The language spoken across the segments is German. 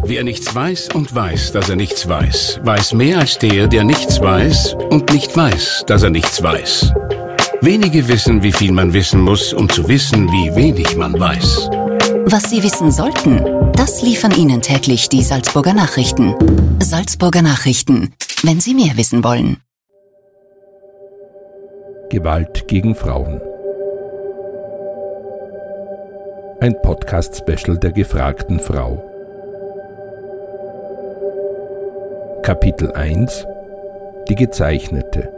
Wer nichts weiß und weiß, dass er nichts weiß, weiß mehr als der nichts weiß und nicht weiß, dass er nichts weiß. Wenige wissen, wie viel man wissen muss, um zu wissen, wie wenig man weiß. Was Sie wissen sollten, das liefern Ihnen täglich die Salzburger Nachrichten. Salzburger Nachrichten, wenn Sie mehr wissen wollen. Gewalt gegen Frauen. Ein Podcast-Special der gefragten Frau. Kapitel 1: Die Gezeichnete.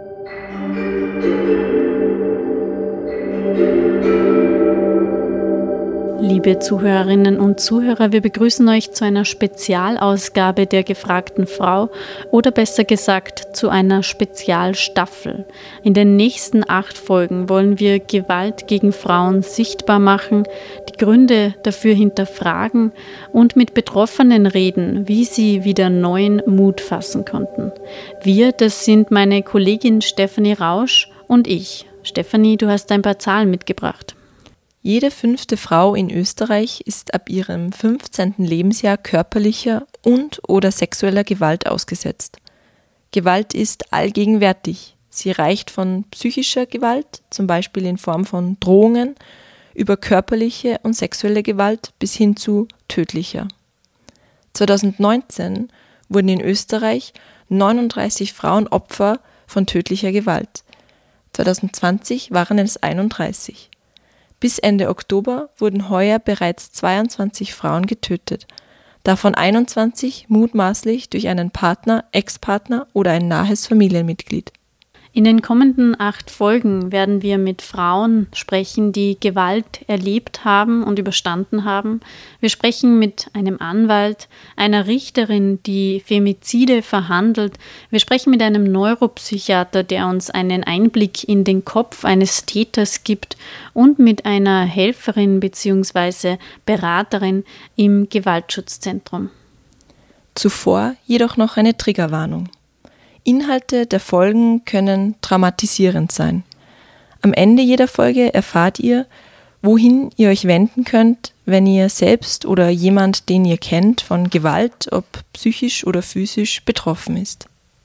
Liebe Zuhörerinnen und Zuhörer, wir begrüßen euch zu einer Spezialausgabe der gefragten Frau oder besser gesagt zu einer Spezialstaffel. In den nächsten 8 Folgen wollen wir Gewalt gegen Frauen sichtbar machen, die Gründe dafür hinterfragen und mit Betroffenen reden, wie sie wieder neuen Mut fassen konnten. Wir, das sind meine Kollegin Stefanie Rausch und ich. Stefanie, du hast ein paar Zahlen mitgebracht. Jede 5. Frau in Österreich ist ab ihrem 15. Lebensjahr körperlicher und/oder sexueller Gewalt ausgesetzt. Gewalt ist allgegenwärtig. Sie reicht von psychischer Gewalt, zum Beispiel in Form von Drohungen, über körperliche und sexuelle Gewalt bis hin zu tödlicher. 2019 wurden in Österreich 39 Frauen Opfer von tödlicher Gewalt. 2020 waren es 31. Bis Ende Oktober wurden heuer bereits 22 Frauen getötet, davon 21 mutmaßlich durch einen Partner, Ex-Partner oder ein nahes Familienmitglied. In den kommenden 8 Folgen werden wir mit Frauen sprechen, die Gewalt erlebt haben und überstanden haben. Wir sprechen mit einem Anwalt, einer Richterin, die Femizide verhandelt. Wir sprechen mit einem Neuropsychiater, der uns einen Einblick in den Kopf eines Täters gibt und mit einer Helferin bzw. Beraterin im Gewaltschutzzentrum. Zuvor jedoch noch eine Triggerwarnung. Inhalte der Folgen können traumatisierend sein. Am Ende jeder Folge erfahrt ihr, wohin ihr euch wenden könnt, wenn ihr selbst oder jemand, den ihr kennt, von Gewalt, ob psychisch oder physisch, betroffen ist.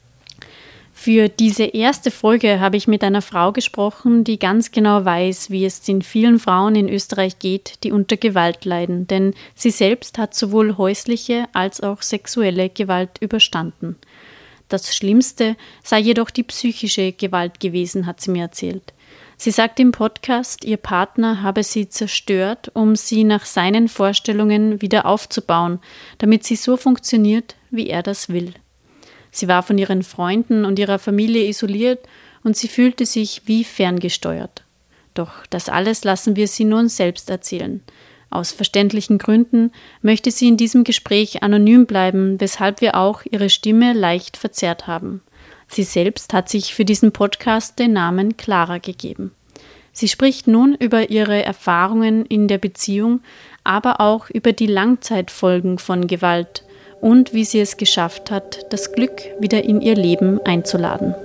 Für diese erste Folge habe ich mit einer Frau gesprochen, die ganz genau weiß, wie es den vielen Frauen in Österreich geht, die unter Gewalt leiden, denn sie selbst hat sowohl häusliche als auch sexuelle Gewalt überstanden. Das Schlimmste sei jedoch die psychische Gewalt gewesen, hat sie mir erzählt. Sie sagt im Podcast, ihr Partner habe sie zerstört, um sie nach seinen Vorstellungen wieder aufzubauen, damit sie so funktioniert, wie er das will. Sie war von ihren Freunden und ihrer Familie isoliert und sie fühlte sich wie ferngesteuert. Doch das alles lassen wir sie nun selbst erzählen. Aus verständlichen Gründen möchte sie in diesem Gespräch anonym bleiben, weshalb wir auch ihre Stimme leicht verzerrt haben. Sie selbst hat sich für diesen Podcast den Namen Clara gegeben. Sie spricht nun über ihre Erfahrungen in der Beziehung, aber auch über die Langzeitfolgen von Gewalt und wie sie es geschafft hat, das Glück wieder in ihr Leben einzuladen.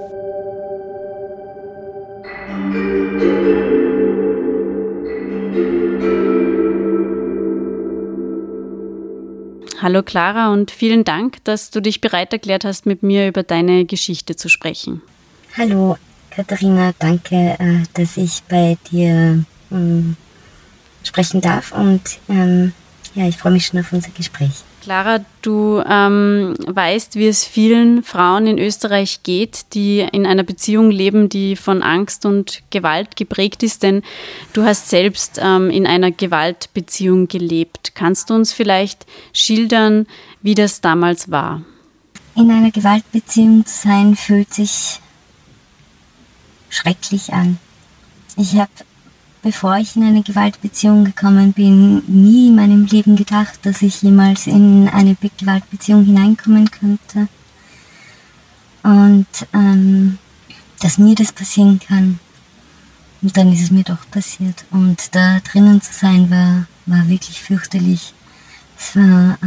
Hallo Clara und vielen Dank, dass du dich bereit erklärt hast, mit mir über deine Geschichte zu sprechen. Hallo Katharina, danke, dass ich bei dir sprechen darf und ich freue mich schon auf unser Gespräch. Clara, du weißt, wie es vielen Frauen in Österreich geht, die in einer Beziehung leben, die von Angst und Gewalt geprägt ist, denn du hast selbst in einer Gewaltbeziehung gelebt. Kannst du uns vielleicht schildern, wie das damals war? In einer Gewaltbeziehung zu sein, fühlt sich schrecklich an. Ich habe, bevor ich in eine Gewaltbeziehung gekommen bin, nie in meinem Leben gedacht, dass ich jemals in eine Gewaltbeziehung hineinkommen könnte. Und dass mir das passieren kann. Und dann ist es mir doch passiert. Und da drinnen zu sein, war wirklich fürchterlich. Es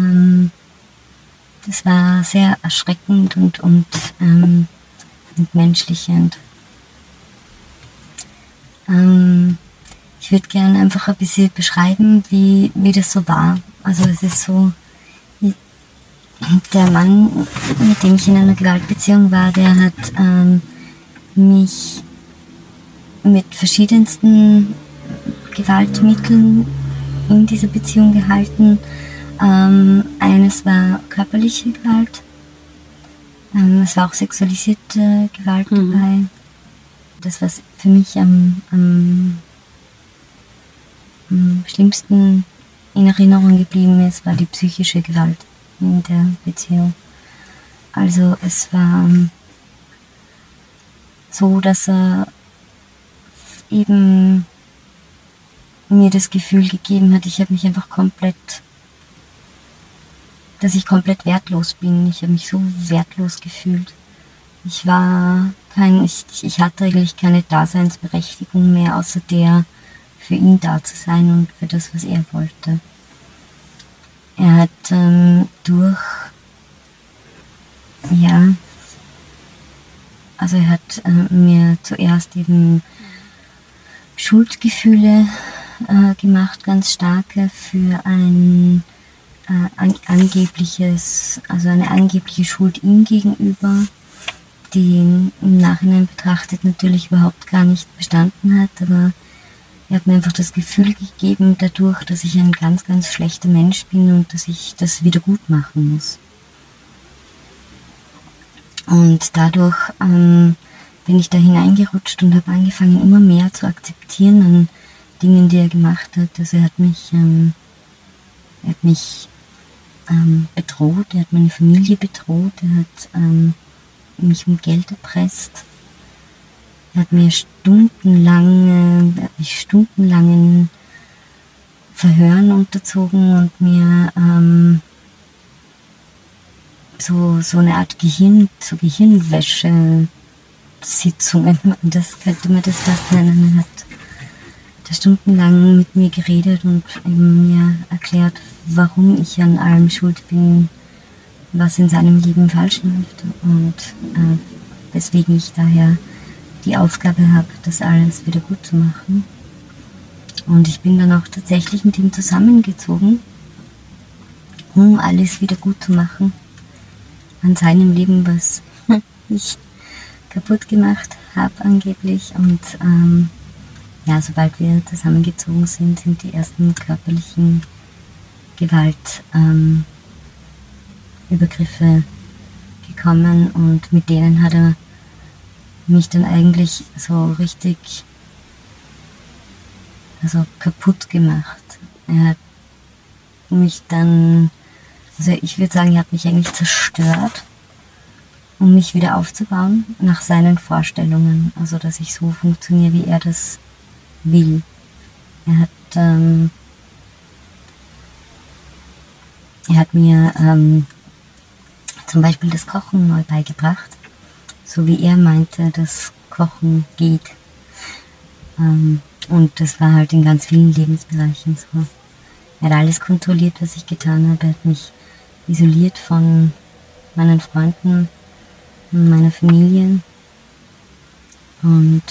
war sehr erschreckend und entmenschlichend. Ich würde gerne einfach ein bisschen beschreiben, wie das so war. Also es ist so, der Mann, mit dem ich in einer Gewaltbeziehung war, der hat mich mit verschiedensten Gewaltmitteln in dieser Beziehung gehalten. Eines war körperliche Gewalt, es war auch sexualisierte Gewalt dabei. Das, was für mich am schlimmsten in Erinnerung geblieben ist, war die psychische Gewalt in der Beziehung. Also es war so, dass er eben mir das Gefühl gegeben hat, ich habe mich einfach dass ich komplett wertlos bin. Ich habe mich so wertlos gefühlt. Ich hatte eigentlich keine Daseinsberechtigung mehr, außer der, für ihn da zu sein und für das, was er wollte. Er hat mir zuerst eben Schuldgefühle gemacht, ganz starke, für eine angebliche Schuld ihm gegenüber, die im Nachhinein betrachtet natürlich überhaupt gar nicht bestanden hat, aber er hat mir einfach das Gefühl gegeben, dadurch, dass ich ein ganz, ganz schlechter Mensch bin und dass ich das wieder gut machen muss. Und dadurch bin ich da hineingerutscht und habe angefangen, immer mehr zu akzeptieren an Dingen, die er gemacht hat. Also er hat mich bedroht, er hat meine Familie bedroht, er hat mich um Geld erpresst. Er hat mich stundenlangen Verhören unterzogen und mir so eine Art Gehirnwäsche-Sitzungen, das könnte man das fast nennen. Er hat da stundenlang mit mir geredet und mir erklärt, warum ich an allem schuld bin, was in seinem Leben falsch läuft und weswegen ich daher die Aufgabe habe, das alles wieder gut zu machen. Und ich bin dann auch tatsächlich mit ihm zusammengezogen, um alles wieder gut zu machen an seinem Leben, was ich kaputt gemacht habe angeblich. Und sobald wir zusammengezogen sind, sind die ersten körperlichen Gewaltübergriffe gekommen und mit denen hat er mich dann eigentlich so richtig kaputt gemacht. Er hat mich dann, ich würde sagen, er hat mich eigentlich zerstört, um mich wieder aufzubauen nach seinen Vorstellungen, also dass ich so funktioniere, wie er das will. Er hat mir zum Beispiel das Kochen neu beigebracht, so wie er meinte, dass Kochen geht. Und das war halt in ganz vielen Lebensbereichen so. Er hat alles kontrolliert, was ich getan habe. Er hat mich isoliert von meinen Freunden, meiner Familie. Und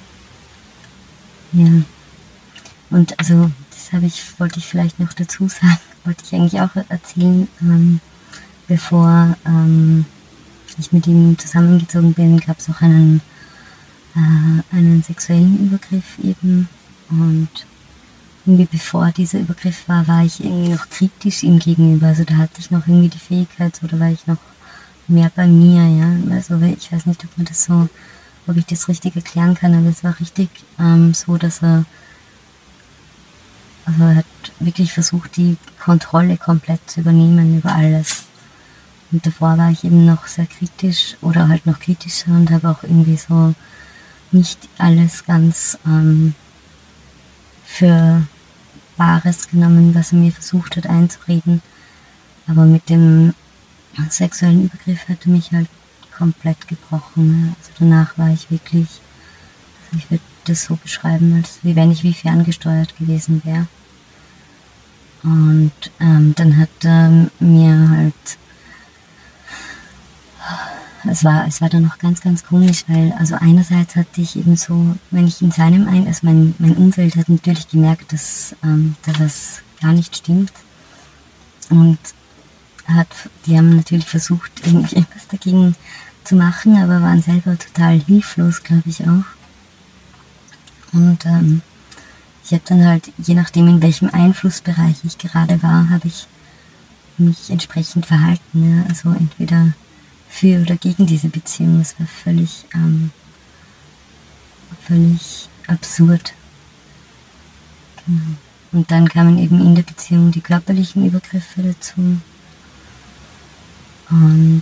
ja, und also das wollte ich vielleicht noch dazu sagen, wollte ich eigentlich auch erzählen, bevor ich mit ihm zusammengezogen bin, gab es auch einen sexuellen Übergriff eben, und irgendwie bevor dieser Übergriff war ich irgendwie noch kritisch ihm gegenüber, also da hatte ich noch irgendwie die Fähigkeit, oder war ich noch mehr bei mir, ja, also ich weiß nicht, ob ich das richtig erklären kann, aber es war richtig so, dass er hat wirklich versucht, die Kontrolle komplett zu übernehmen über alles. Und davor war ich eben noch sehr kritisch oder halt noch kritischer und habe auch irgendwie so nicht alles ganz für Wahres genommen, was er mir versucht hat einzureden. Aber mit dem sexuellen Übergriff hat er mich halt komplett gebrochen. Also danach war ich wirklich, ich würde das so beschreiben, als wenn ich wie ferngesteuert gewesen wäre. Und dann hat er mir halt, es war dann noch ganz, ganz komisch, weil also einerseits hatte ich eben so, wenn ich in seinem mein Umfeld hat natürlich gemerkt, dass da was gar nicht stimmt. Und die haben natürlich versucht, irgendwie etwas dagegen zu machen, aber waren selber total hilflos, glaube ich auch. Und ich habe dann halt, je nachdem in welchem Einflussbereich ich gerade war, habe ich mich entsprechend verhalten. Ja? Also entweder für oder gegen diese Beziehung. Das war völlig absurd. Genau. Und dann kamen eben in der Beziehung die körperlichen Übergriffe dazu. Und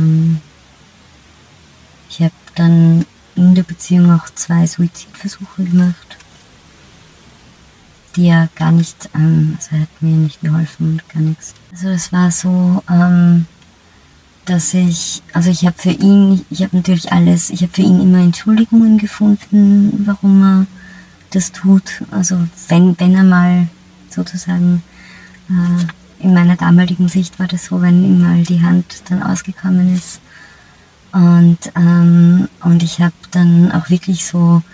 ich habe dann in der Beziehung auch 2 Suizidversuche gemacht, die ja gar nicht, also er hat mir nicht geholfen und gar nichts. Also das war so, dass ich habe für ihn immer Entschuldigungen gefunden, warum er das tut. Also wenn er mal sozusagen, in meiner damaligen Sicht war das so, wenn ihm mal die Hand dann ausgekommen ist. Und ich habe dann auch wirklich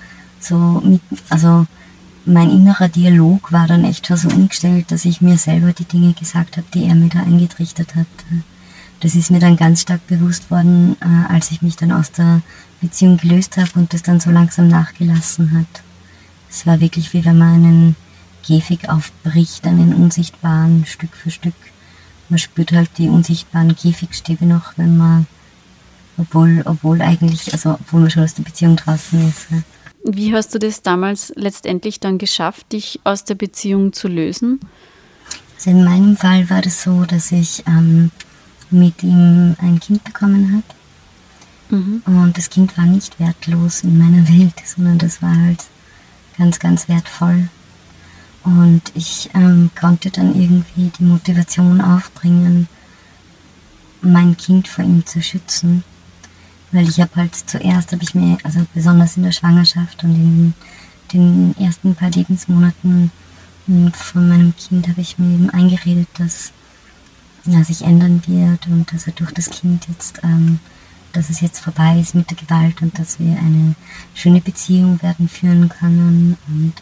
mein innerer Dialog war dann echt schon so umgestellt, dass ich mir selber die Dinge gesagt habe, die er mir da eingetrichtert hat. Das ist mir dann ganz stark bewusst worden, als ich mich dann aus der Beziehung gelöst habe und das dann so langsam nachgelassen hat. Es war wirklich wie wenn man einen Käfig aufbricht, einen unsichtbaren, Stück für Stück. Man spürt halt die unsichtbaren Käfigstäbe noch, wenn man, obwohl man schon aus der Beziehung draußen ist. Wie hast du das damals letztendlich dann geschafft, dich aus der Beziehung zu lösen? Also in meinem Fall war das so, dass ich mit ihm ein Kind bekommen habe. Mhm. Und das Kind war nicht wertlos in meiner Welt, sondern das war halt ganz, ganz wertvoll. Und ich konnte dann irgendwie die Motivation aufbringen, mein Kind vor ihm zu schützen. Weil ich habe halt zuerst, also besonders in der Schwangerschaft und in den ersten paar Lebensmonaten von meinem Kind habe ich mir eben eingeredet, dass er sich ändern wird und dass er durch das Kind jetzt, dass es jetzt vorbei ist mit der Gewalt und dass wir eine schöne Beziehung werden führen können. Und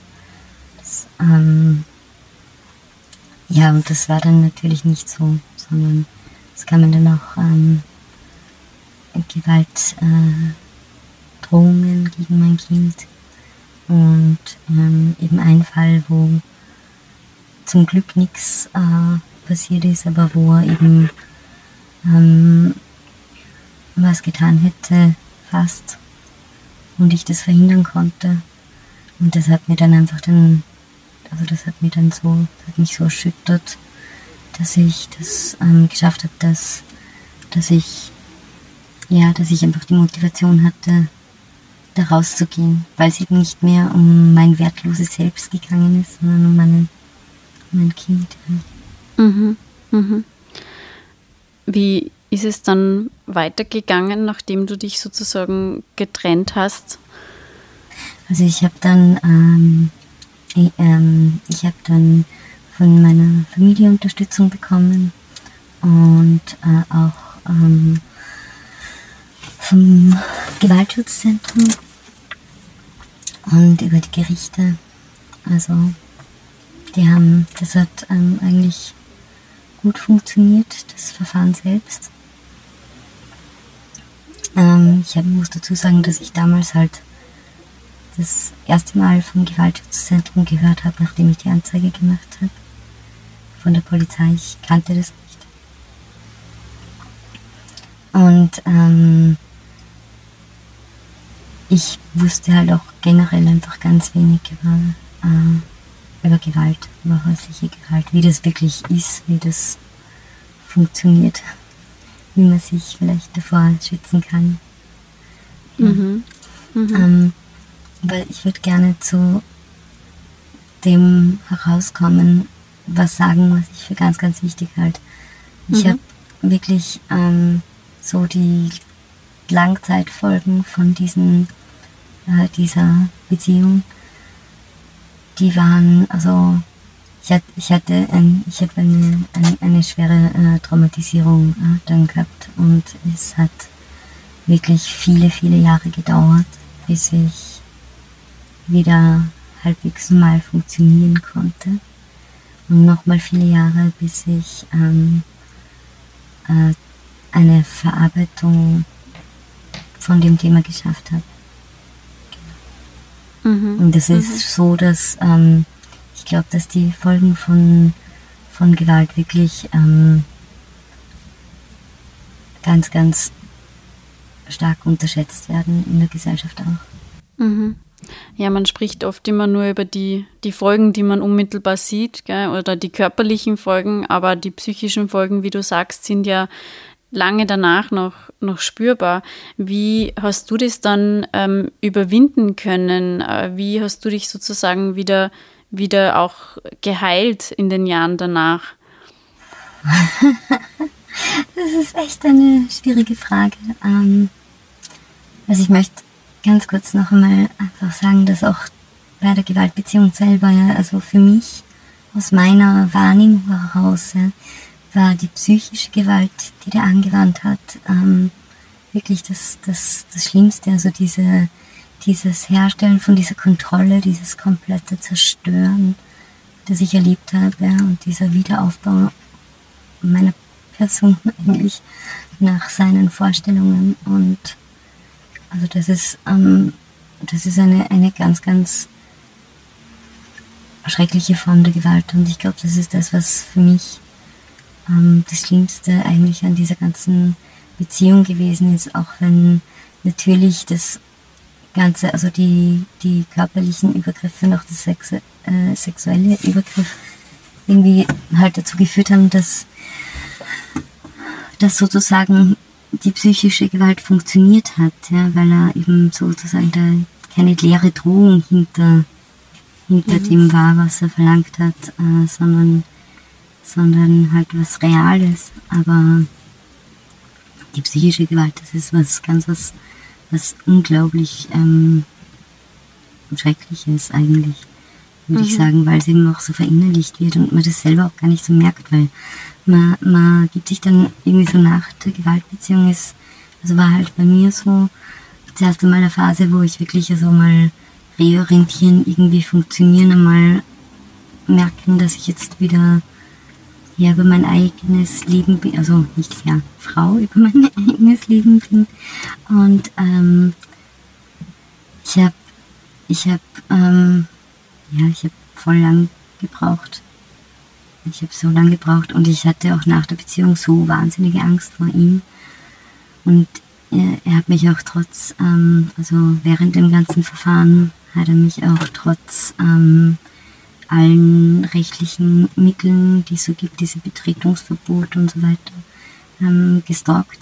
das war dann natürlich nicht so, sondern es kamen dann auch Gewaltdrohungen gegen mein Kind und eben ein Fall, wo zum Glück nichts passiert ist, aber wo er eben was getan hätte, fast, und ich das verhindern konnte. Und das hat mich so erschüttert, dass ich das geschafft habe, dass ich einfach die Motivation hatte, da rauszugehen, weil es eben nicht mehr um mein wertloses Selbst gegangen ist, sondern um mein Kind. Mhm. Mhm. Wie ist es dann weitergegangen, nachdem du dich sozusagen getrennt hast? Also ich habe dann von meiner Familie Unterstützung bekommen und auch vom Gewaltschutzzentrum und über die Gerichte. Also das hat eigentlich gut funktioniert, das Verfahren selbst. Ich muss dazu sagen, dass ich damals halt das erste Mal vom Gewaltschutzzentrum gehört habe, nachdem ich die Anzeige gemacht habe. Von der Polizei, ich kannte das nicht. Und ich wusste halt auch generell einfach ganz wenig über Gewalt, über häusliche Gewalt, wie das wirklich ist, wie das funktioniert, wie man sich vielleicht davor schützen kann. Ja. Mhm. Mhm. Aber ich würde gerne zu dem herauskommen, was ich für ganz, ganz wichtig halte. Ich habe wirklich so die Langzeitfolgen von dieser Beziehung, die waren, also ich habe eine schwere Traumatisierung dann gehabt und es hat wirklich viele, viele Jahre gedauert, bis ich wieder halbwegs normal funktionieren konnte und nochmal viele Jahre, bis ich eine Verarbeitung von dem Thema geschafft habe. Und es ist so, dass ich glaube, dass die Folgen von Gewalt wirklich ganz, ganz stark unterschätzt werden in der Gesellschaft auch. Ja, man spricht oft immer nur über die Folgen, die man unmittelbar sieht, gell, oder die körperlichen Folgen, aber die psychischen Folgen, wie du sagst, sind ja lange danach noch spürbar. Wie hast du das dann überwinden können? Wie hast du dich sozusagen wieder auch geheilt in den Jahren danach? Das ist echt eine schwierige Frage. Also ich möchte ganz kurz noch einmal einfach sagen, dass auch bei der Gewaltbeziehung selber, ja, also für mich, aus meiner Wahrnehmung heraus, ja, war die psychische Gewalt, die der angewandt hat, wirklich das Schlimmste. Also dieses Herstellen von dieser Kontrolle, dieses komplette Zerstören, das ich erlebt habe, ja, und dieser Wiederaufbau meiner Person eigentlich nach seinen Vorstellungen. Und also das ist eine ganz, ganz schreckliche Form der Gewalt. Und ich glaube, das ist das, was für mich das Schlimmste eigentlich an dieser ganzen Beziehung gewesen ist, auch wenn natürlich das Ganze, also die körperlichen Übergriffe und auch das sexuelle Übergriff irgendwie halt dazu geführt haben, dass sozusagen die psychische Gewalt funktioniert hat, ja, weil er eben sozusagen da keine leere Drohung hinter dem war, was er verlangt hat, sondern halt was Reales. Aber die psychische Gewalt, das ist was unglaublich Schreckliches eigentlich, würde ich sagen, weil es eben auch so verinnerlicht wird und man das selber auch gar nicht so merkt, weil man gibt sich dann irgendwie so nach der Gewaltbeziehung war halt bei mir so zuerst einmal eine Phase, wo ich wirklich also mal reorientieren, irgendwie funktionieren, einmal merken, dass ich jetzt wieder über mein eigenes Leben bin, also nicht Frau über mein eigenes Leben bin. Und ich habe voll lang gebraucht. Ich habe so lange gebraucht und ich hatte auch nach der Beziehung so wahnsinnige Angst vor ihm. Und er hat mich auch trotz, während dem ganzen Verfahren hat er mich auch trotz allen rechtlichen Mitteln, die es so gibt, diese Betretungsverbot und so weiter, gestalkt.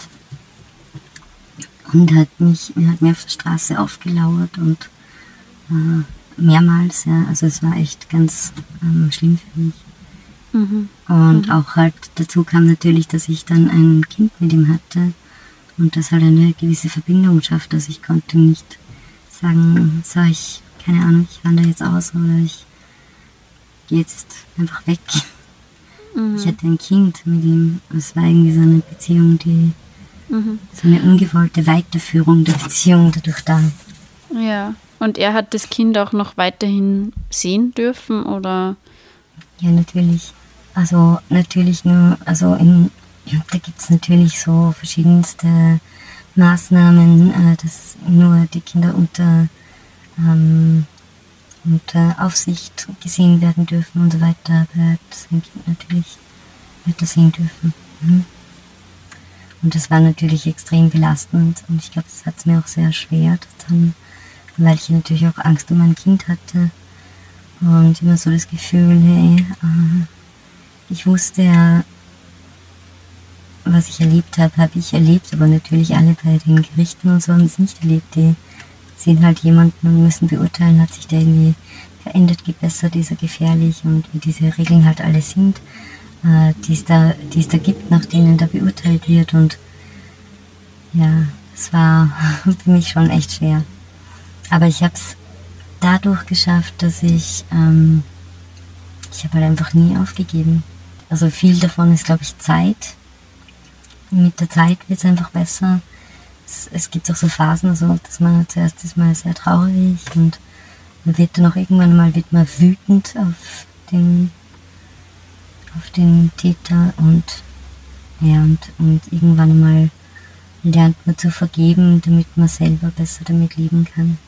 Und hat mir auf der Straße aufgelauert und mehrmals, ja, also es war echt ganz schlimm für mich. Und auch halt dazu kam natürlich, dass ich dann ein Kind mit ihm hatte und das halt eine gewisse Verbindung schafft. Also ich konnte nicht sagen, ich wandere jetzt aus oder ich gehe jetzt einfach weg. Ich hatte ein Kind mit ihm. Es war irgendwie so eine Beziehung, so eine ungewollte Weiterführung der Beziehung dadurch da. Ja, und er hat das Kind auch noch weiterhin sehen dürfen, oder? Ja, natürlich. Also natürlich nur, da gibt es natürlich so verschiedenste Maßnahmen, dass nur die Kinder unter Aufsicht gesehen werden dürfen und so weiter, aber sein Kind natürlich weiter sehen dürfen. Und das war natürlich extrem belastend und ich glaube, das hat es mir auch sehr schwer getan, weil ich natürlich auch Angst um mein Kind hatte und immer so das Gefühl, hey, ich wusste ja, was ich erlebt habe ich erlebt, aber natürlich alle bei den Gerichten und so haben es nicht erlebt. Die sehen halt jemanden und müssen beurteilen, hat sich der irgendwie verändert, gebessert, ist er gefährlich und wie diese Regeln halt alle sind, die es da gibt, nach denen da beurteilt wird. Und ja, es war für mich schon echt schwer. Aber ich habe es dadurch geschafft, dass ich habe halt einfach nie aufgegeben. Also viel davon ist, glaube ich, Zeit. Mit der Zeit wird es einfach besser. Es gibt auch so Phasen, also, dass man zuerst ist man sehr traurig und man wird dann auch irgendwann mal wütend auf den Täter und Ja, und irgendwann mal lernt man zu vergeben, damit man selber besser damit leben kann.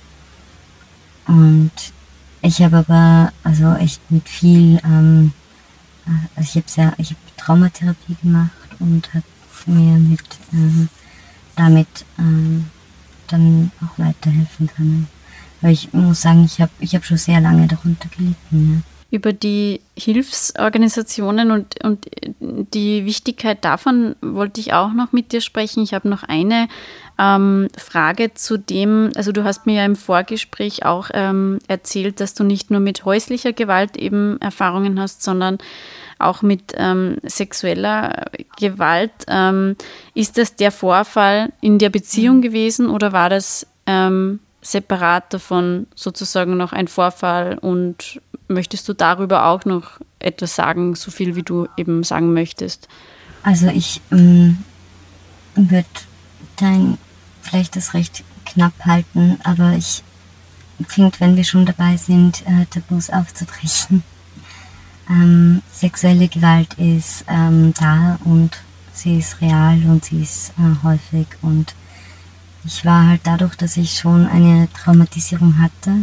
Und ich habe aber also echt mit viel, also ich habe Traumatherapie gemacht und habe mir damit dann auch weiterhelfen können. Weil ich muss sagen, ich hab schon sehr lange darunter gelitten. Ja. Über die Hilfsorganisationen und die Wichtigkeit davon wollte ich auch noch mit dir sprechen. Ich habe noch eine Frage zu dem, also du hast mir ja im Vorgespräch auch erzählt, dass du nicht nur mit häuslicher Gewalt eben Erfahrungen hast, sondern auch mit sexueller Gewalt. Ist das der Vorfall in der Beziehung gewesen oder war das separat davon sozusagen noch ein Vorfall und möchtest du darüber auch noch etwas sagen, so viel wie du eben sagen möchtest? Also ich würde vielleicht das recht knapp halten, aber ich finde, wenn wir schon dabei sind, Tabus aufzubrechen. Sexuelle Gewalt ist da und sie ist real und sie ist häufig und ich war halt dadurch, dass ich schon eine Traumatisierung hatte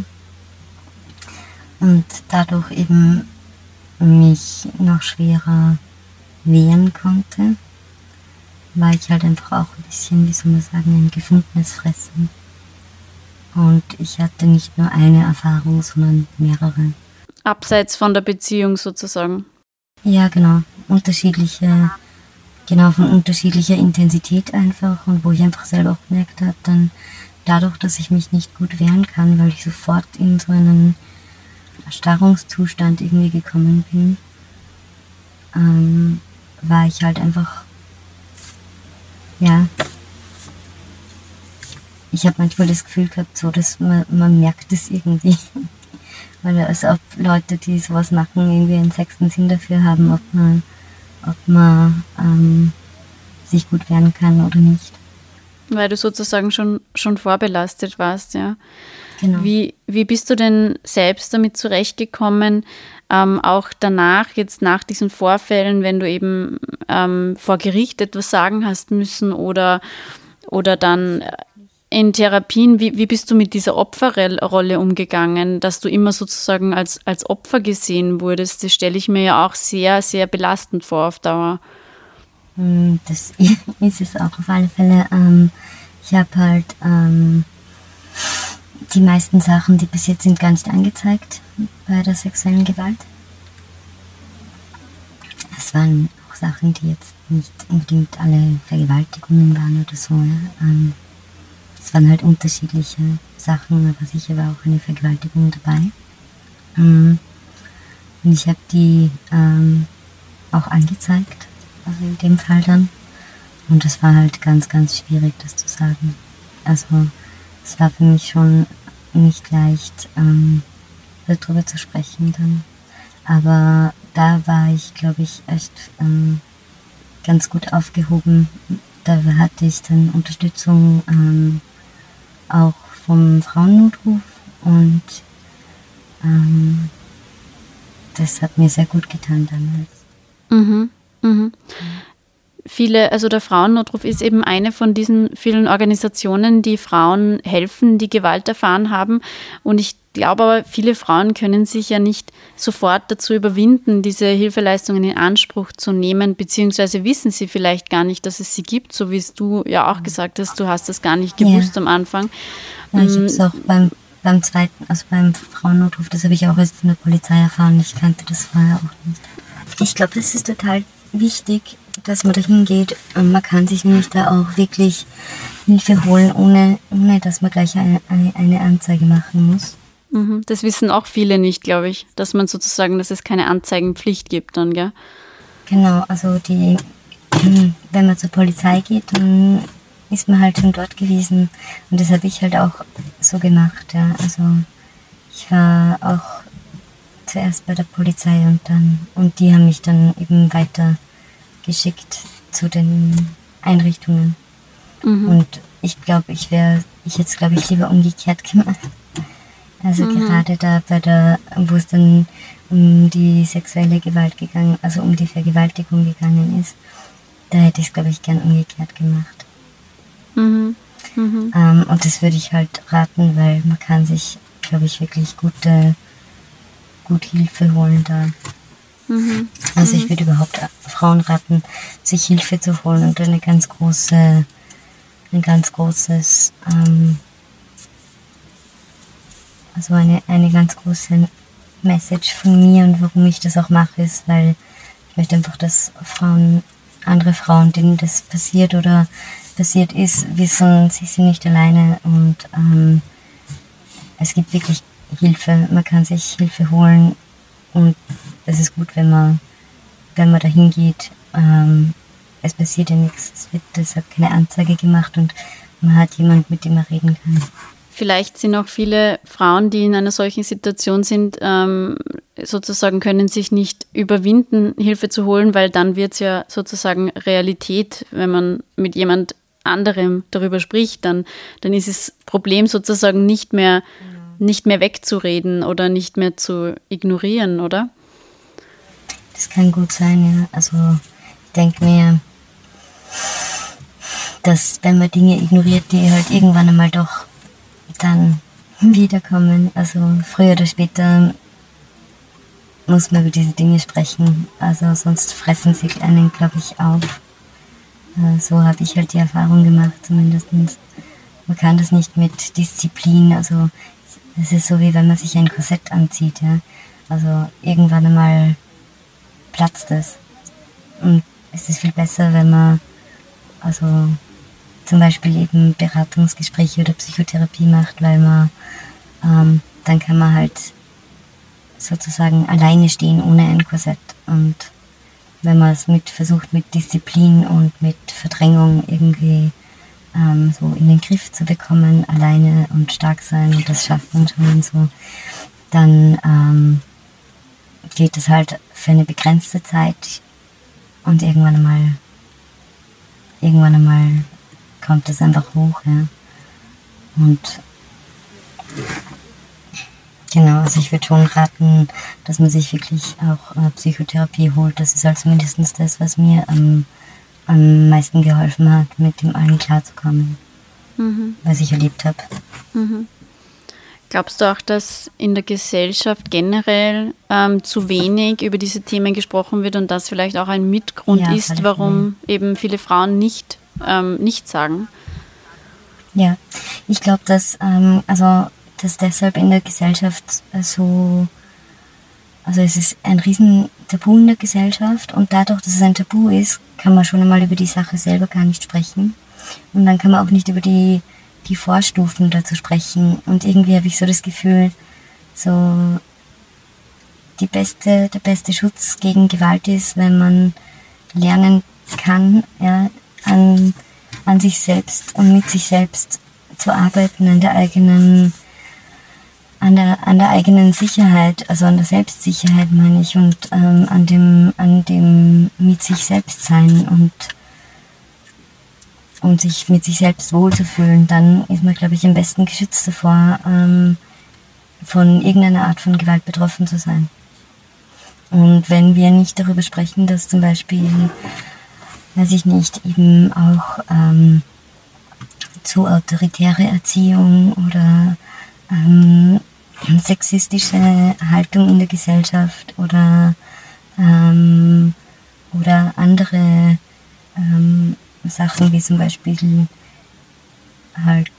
und dadurch eben mich noch schwerer wehren konnte, war ich halt einfach auch ein bisschen, wie soll man sagen, ein gefundenes Fressen. Und ich hatte nicht nur eine Erfahrung, sondern mehrere. Abseits von der Beziehung sozusagen? Ja, genau. Von unterschiedlicher Intensität einfach und wo ich einfach selber auch gemerkt habe, dann dadurch, dass ich mich nicht gut wehren kann, weil ich sofort in so einen Erstarrungszustand irgendwie gekommen bin, war ich halt einfach, ja, ich habe manchmal das Gefühl gehabt, so, dass man merkt es irgendwie. Weil als ob Leute, die sowas machen, irgendwie einen sechsten Sinn dafür haben, ob man sich gut wehren kann oder nicht. Weil du sozusagen schon vorbelastet warst, ja. Genau. Wie bist du denn selbst damit zurechtgekommen, auch danach, jetzt nach diesen Vorfällen, wenn du eben vor Gericht etwas sagen hast müssen oder dann in Therapien, wie bist du mit dieser Opferrolle umgegangen, dass du immer sozusagen als Opfer gesehen wurdest? Das stelle ich mir ja auch sehr, sehr belastend vor auf Dauer. Das ist es auch auf alle Fälle. Ich habe halt die meisten Sachen, die bis jetzt sind, gar nicht angezeigt bei der sexuellen Gewalt. Es waren auch Sachen, die jetzt nicht unbedingt alle Vergewaltigungen waren oder so. Ja. Es waren halt unterschiedliche Sachen, aber sicher war auch eine Vergewaltigung dabei. Und ich habe die auch angezeigt, also in dem Fall dann. Und es war halt ganz, ganz schwierig, das zu sagen. Also es war für mich schon nicht leicht, darüber zu sprechen dann. Aber da war ich, glaube ich, echt ganz gut aufgehoben. Da hatte ich dann Unterstützung auch vom Frauennotruf und das hat mir sehr gut getan damals. Also der Frauennotruf ist eben eine von diesen vielen Organisationen, die Frauen helfen, die Gewalt erfahren haben. Und ich glaube aber, viele Frauen können sich ja nicht sofort dazu überwinden, diese Hilfeleistungen in Anspruch zu nehmen, beziehungsweise wissen sie vielleicht gar nicht, dass es sie gibt, so wie es du ja auch gesagt hast, du hast das gar nicht gewusst am Anfang. Ja, ich habe es auch beim zweiten, also beim Frauennotruf, das habe ich auch erst von der Polizei erfahren, ich kannte das vorher auch nicht. Ich glaube, es ist total wichtig, dass man da hingeht. Man kann sich nämlich da auch wirklich Hilfe holen, ohne dass man gleich eine Anzeige machen muss. Das wissen auch viele nicht, glaube ich, dass es keine Anzeigenpflicht gibt dann, gell? Genau, also wenn man zur Polizei geht, dann ist man halt schon dort gewesen und das habe ich halt auch so gemacht, ja. Also ich war auch zuerst bei der Polizei und die haben mich dann eben weiter geschickt zu den Einrichtungen. Und ich glaube, ich hätte es, glaube ich, lieber umgekehrt gemacht. Also gerade da wo es dann um die sexuelle Gewalt um die Vergewaltigung gegangen ist, Da hätte ich es, glaube ich, gern umgekehrt gemacht. Mhm. Und das würde ich halt raten, weil man kann sich, glaube ich, wirklich gut Hilfe holen da. Also ich würde überhaupt Frauen raten, sich Hilfe zu holen und ein ganz großes also eine ganz große Message von mir und warum ich das auch mache, ist, weil ich möchte einfach, dass andere Frauen, denen das passiert oder passiert ist, wissen, sie sind nicht alleine und es gibt wirklich Hilfe, man kann sich Hilfe holen und es ist gut, wenn man dahin geht. Es passiert ja nichts, es wird deshalb keine Anzeige gemacht und man hat jemanden, mit dem man reden kann. Vielleicht sind auch viele Frauen, die in einer solchen Situation sind, sozusagen können sich nicht überwinden, Hilfe zu holen, weil dann wird es ja sozusagen Realität, wenn man mit jemand anderem darüber spricht, dann ist das Problem sozusagen nicht mehr wegzureden oder nicht mehr zu ignorieren, oder? Das kann gut sein, ja. Also ich denke mir, dass wenn man Dinge ignoriert, die halt irgendwann einmal doch dann wiederkommen, also früher oder später muss man über diese Dinge sprechen, also sonst fressen sie einen, glaube ich, auf. So habe ich halt die Erfahrung gemacht, zumindest. Man kann das nicht mit Disziplin, also es ist so, wie wenn man sich ein Korsett anzieht, ja. Also irgendwann einmal platzt es. Und es ist viel besser, wenn man also zum Beispiel eben Beratungsgespräche oder Psychotherapie macht, weil man dann kann man halt sozusagen alleine stehen ohne ein Korsett. Und wenn man es versucht mit Disziplin und mit Verdrängung irgendwie so in den Griff zu bekommen, alleine und stark sein, und das schafft man schon und so, dann geht es halt für eine begrenzte Zeit und irgendwann einmal kommt es einfach hoch, ja. Und genau, also ich würde schon raten, dass man sich wirklich auch Psychotherapie holt. Das ist also mindestens das, was mir am meisten geholfen hat, mit dem allen klarzukommen, was ich erlebt habe. Glaubst du auch, dass in der Gesellschaft generell zu wenig über diese Themen gesprochen wird und das vielleicht auch ein Mitgrund ist, warum eben viele Frauen nicht sagen? Ja, ich glaube, dass deshalb in der Gesellschaft also es ist ein riesen Tabu in der Gesellschaft und dadurch, dass es ein Tabu ist, kann man schon einmal über die Sache selber gar nicht sprechen und dann kann man auch nicht über die Vorstufen dazu sprechen und irgendwie habe ich so das Gefühl, so der beste Schutz gegen Gewalt ist, wenn man lernen kann, ja, an sich selbst und mit sich selbst zu arbeiten, an der eigenen Sicherheit, also an der Selbstsicherheit meine ich, und an dem mit sich selbst sein und sich mit sich selbst wohlzufühlen, dann ist man, glaube ich, am besten geschützt davor, von irgendeiner Art von Gewalt betroffen zu sein. Und wenn wir nicht darüber sprechen, dass zum Beispiel, weiß ich nicht, eben auch zu autoritäre Erziehung oder sexistische Haltung in der Gesellschaft oder andere Sachen wie zum Beispiel halt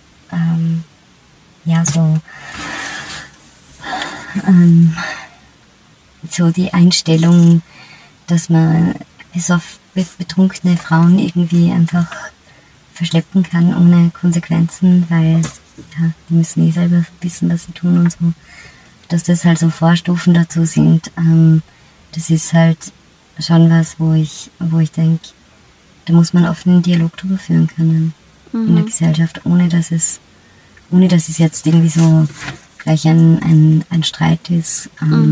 so die Einstellung, dass man bis auf betrunkene Frauen irgendwie einfach verschleppen kann ohne Konsequenzen, weil die müssen selber wissen, was sie tun und so. Dass das halt so Vorstufen dazu sind, das ist halt schon was, wo ich denke, da muss man offenen Dialog drüber führen können in der Gesellschaft, ohne dass es jetzt irgendwie so gleich ein Streit ist,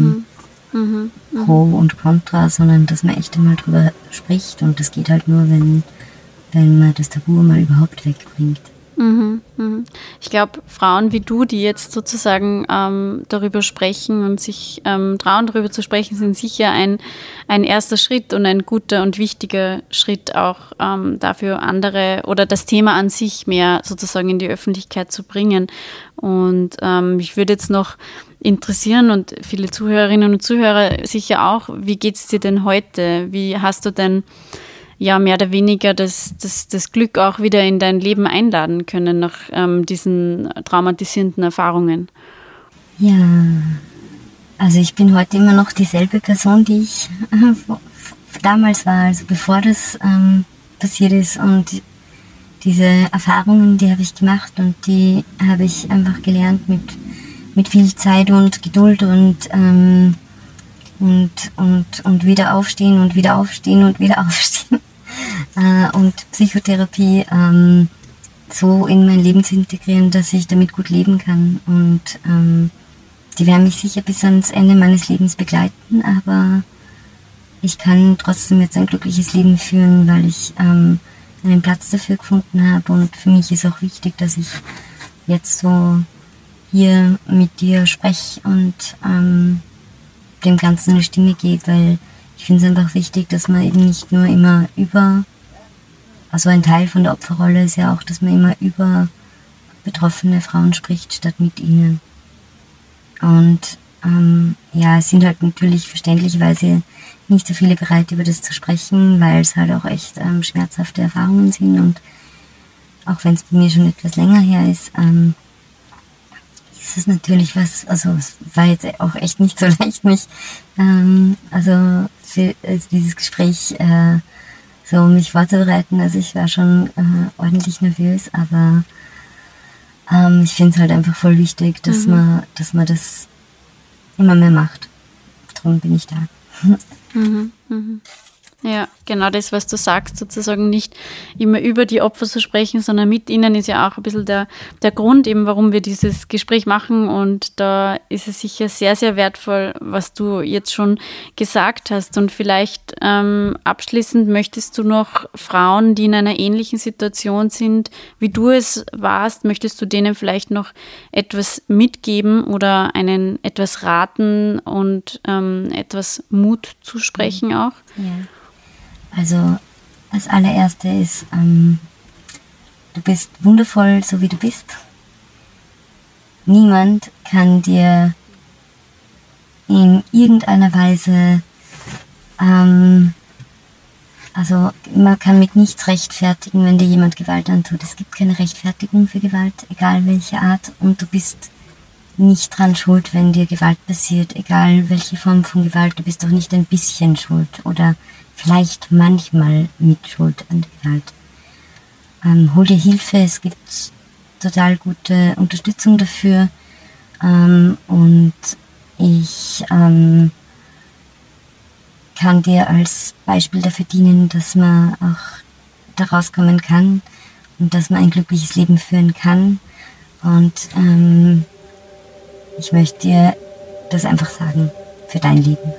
Pro und Contra, sondern dass man echt einmal drüber spricht und das geht halt nur, wenn man das Tabu mal überhaupt wegbringt. Ich glaube, Frauen wie du, die jetzt sozusagen darüber sprechen und sich trauen, darüber zu sprechen, sind sicher ein erster Schritt und ein guter und wichtiger Schritt auch dafür, andere oder das Thema an sich mehr sozusagen in die Öffentlichkeit zu bringen. Und mich würde jetzt noch interessieren und viele Zuhörerinnen und Zuhörer sicher auch, wie geht es dir denn heute? Wie hast du denn mehr oder weniger das Glück auch wieder in dein Leben einladen können nach diesen traumatisierenden Erfahrungen? Ja, also ich bin heute immer noch dieselbe Person, die ich damals war, also bevor das passiert ist. Und diese Erfahrungen, die habe ich gemacht und die habe ich einfach gelernt mit viel Zeit und Geduld und wieder aufstehen und wieder aufstehen und wieder aufstehen. Und Psychotherapie so in mein Leben zu integrieren, dass ich damit gut leben kann. Und die werden mich sicher bis ans Ende meines Lebens begleiten, aber ich kann trotzdem jetzt ein glückliches Leben führen, weil ich einen Platz dafür gefunden habe. Und für mich ist auch wichtig, dass ich jetzt so hier mit dir spreche und dem Ganzen eine Stimme gebe, weil ich finde es einfach wichtig, dass man eben nicht nur immer also ein Teil von der Opferrolle ist ja auch, dass man immer über betroffene Frauen spricht, statt mit ihnen. Und es sind halt natürlich verständlicherweise nicht so viele bereit, über das zu sprechen, weil es halt auch echt schmerzhafte Erfahrungen sind. Und auch wenn es bei mir schon etwas länger her ist, ist es natürlich was, also es war jetzt auch echt nicht so leicht, mich für dieses Gespräch so mich vorzubereiten. Also ich war schon ordentlich nervös, aber ich finde es halt einfach voll wichtig, dass man das immer mehr macht. Darum bin ich da. Ja, genau das, was du sagst, sozusagen nicht immer über die Opfer zu sprechen, sondern mit ihnen ist ja auch ein bisschen der Grund eben, warum wir dieses Gespräch machen, und da ist es sicher sehr, sehr wertvoll, was du jetzt schon gesagt hast. Und vielleicht abschließend möchtest du noch Frauen, die in einer ähnlichen Situation sind, wie du es warst, möchtest du denen vielleicht noch etwas mitgeben oder einen etwas raten und etwas Mut zusprechen auch? Ja. Also das allererste ist, du bist wundervoll, so wie du bist. Niemand kann dir in irgendeiner Weise, also man kann mit nichts rechtfertigen, wenn dir jemand Gewalt antut. Es gibt keine Rechtfertigung für Gewalt, egal welche Art, und du bist nicht dran schuld, wenn dir Gewalt passiert, egal welche Form von Gewalt. Du bist doch nicht ein bisschen schuld oder vielleicht manchmal mit Schuld an der Gewalt. Hol dir Hilfe, es gibt total gute Unterstützung dafür. Und ich kann dir als Beispiel dafür dienen, dass man auch da rauskommen kann und dass man ein glückliches Leben führen kann. Und ich möchte dir das einfach sagen für dein Leben.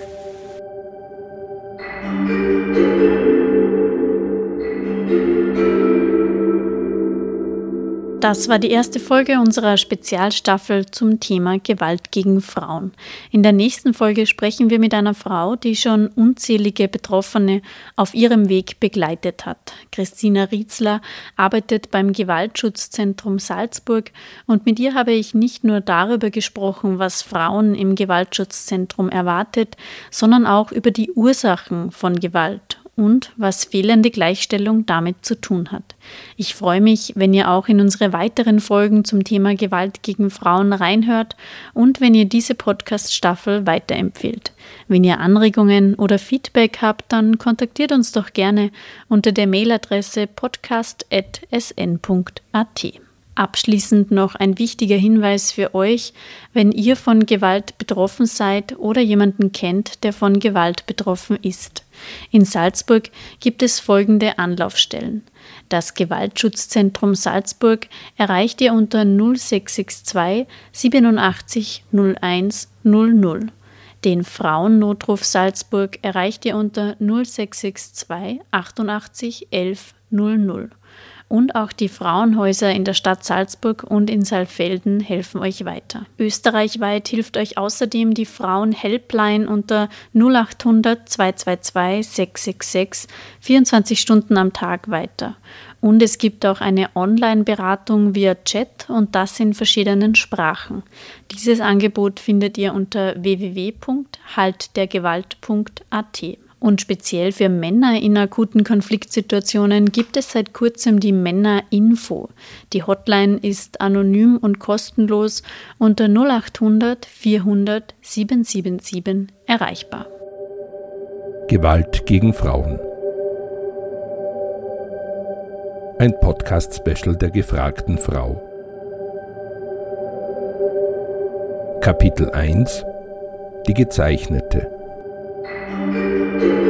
Das war die erste Folge unserer Spezialstaffel zum Thema Gewalt gegen Frauen. In der nächsten Folge sprechen wir mit einer Frau, die schon unzählige Betroffene auf ihrem Weg begleitet hat. Christina Rietzler arbeitet beim Gewaltschutzzentrum Salzburg, und mit ihr habe ich nicht nur darüber gesprochen, was Frauen im Gewaltschutzzentrum erwartet, sondern auch über die Ursachen von Gewalt und was fehlende Gleichstellung damit zu tun hat. Ich freue mich, wenn ihr auch in unsere weiteren Folgen zum Thema Gewalt gegen Frauen reinhört und wenn ihr diese Podcast-Staffel weiterempfehlt. Wenn ihr Anregungen oder Feedback habt, dann kontaktiert uns doch gerne unter der Mailadresse podcast@sn.at. Abschließend noch ein wichtiger Hinweis für euch: Wenn ihr von Gewalt betroffen seid oder jemanden kennt, der von Gewalt betroffen ist. In Salzburg gibt es folgende Anlaufstellen. Das Gewaltschutzzentrum Salzburg erreicht ihr unter 0662 87 01 00. Den Frauennotruf Salzburg erreicht ihr unter 0662 88 11 00. Und auch die Frauenhäuser in der Stadt Salzburg und in Saalfelden helfen euch weiter. Österreichweit hilft euch außerdem die Frauen-Helpline unter 0800 222 666 24 Stunden am Tag weiter. Und es gibt auch eine Online-Beratung via Chat und das in verschiedenen Sprachen. Dieses Angebot findet ihr unter www.haltdergewalt.at. Und speziell für Männer in akuten Konfliktsituationen gibt es seit kurzem die Männerinfo. Die Hotline ist anonym und kostenlos unter 0800 400 777 erreichbar. Gewalt gegen Frauen. Ein Podcast-Special der gefragten Frau. Kapitel 1 – Die Gezeichnete.